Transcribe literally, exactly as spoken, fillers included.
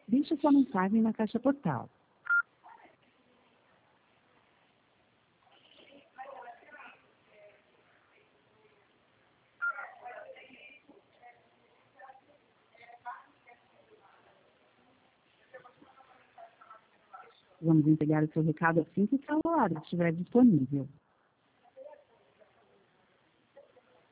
Deixe sua mensagem na caixa postal. Vamos entregar o seu recado assim que o celular estiver disponível.